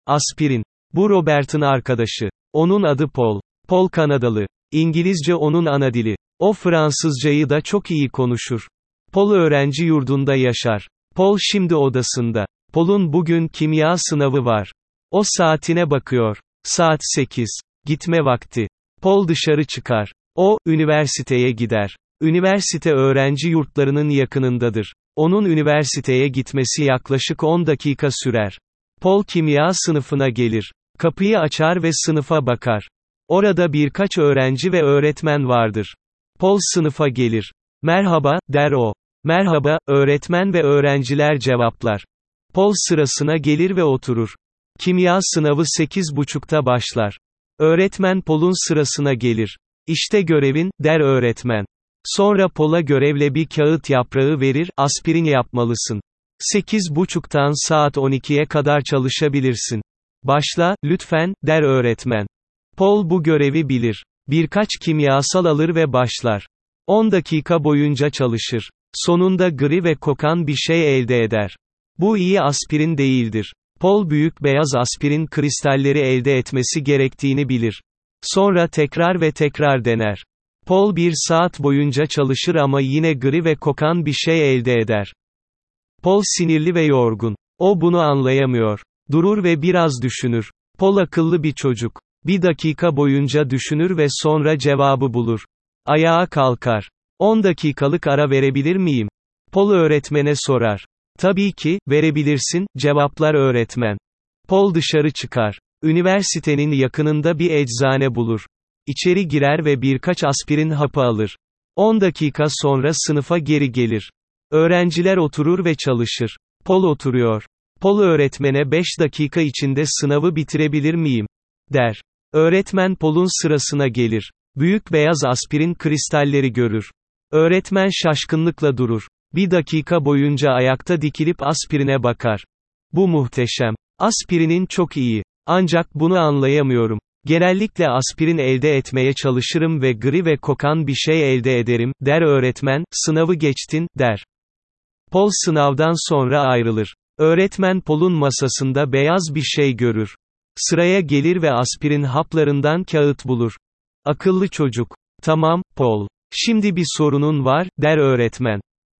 Aspirin. Bu Robert'ın arkadaşı. Onun adı Paul. Paul Kanadalı. İngilizce onun ana dili. O Fransızcayı da çok iyi konuşur. Paul öğrenci yurdunda yaşar. Paul şimdi odasında. Paul'un bugün kimya sınavı var. O saatine bakıyor. Saat 8. Gitme vakti. Paul dışarı çıkar. O, üniversiteye gider. Üniversite öğrenci yurtlarının yakınındadır. Onun üniversiteye gitmesi yaklaşık 10 dakika sürer. Paul kimya sınıfına gelir. Kapıyı açar ve sınıfa bakar. Orada birkaç öğrenci ve öğretmen vardır. Paul sınıfa gelir. Merhaba, der o. Merhaba, öğretmen ve öğrenciler cevaplar. Paul sırasına gelir ve oturur. Kimya sınavı 8:30'da başlar. Öğretmen Paul'un sırasına gelir. İşte görevin, der öğretmen. Sonra Paul'a görevle bir kağıt yaprağı verir, aspirin yapmalısın. 8:30'tan saat 12'ye kadar çalışabilirsin. Başla, lütfen, der öğretmen. Paul bu görevi bilir. Birkaç kimyasal alır ve başlar. 10 dakika boyunca çalışır. Sonunda gri ve kokan bir şey elde eder. Bu iyi aspirin değildir. Paul büyük beyaz aspirin kristalleri elde etmesi gerektiğini bilir. Sonra tekrar ve tekrar dener. Paul 1 saat boyunca çalışır ama yine gri ve kokan bir şey elde eder. Paul sinirli ve yorgun. O bunu anlayamıyor. Durur ve biraz düşünür. Paul akıllı bir çocuk. 1 dakika boyunca düşünür ve sonra cevabı bulur. Ayağa kalkar. 10 dakikalık ara verebilir miyim? Paul öğretmene sorar. Tabii ki, verebilirsin, cevaplar öğretmen. Paul dışarı çıkar. Üniversitenin yakınında bir eczane bulur. İçeri girer ve birkaç aspirin hapı alır. 10 dakika sonra sınıfa geri gelir. Öğrenciler oturur ve çalışır. Paul oturuyor. Paul öğretmene 5 dakika içinde sınavı bitirebilir miyim? Der. Öğretmen Paul'un sırasına gelir. Büyük beyaz aspirin kristalleri görür. Öğretmen şaşkınlıkla durur. 1 dakika boyunca ayakta dikilip aspirine bakar. Bu muhteşem. Aspirinin çok iyi. Ancak bunu anlayamıyorum. Genellikle aspirin elde etmeye çalışırım ve gri ve kokan bir şey elde ederim, der öğretmen, sınavı geçtin, der. Paul sınavdan sonra ayrılır. Öğretmen Paul'un masasında beyaz bir şey görür. Sıraya gelir ve aspirin haplarından kağıt bulur. Akıllı çocuk. Tamam, Paul. Şimdi bir sorunun var, der öğretmen.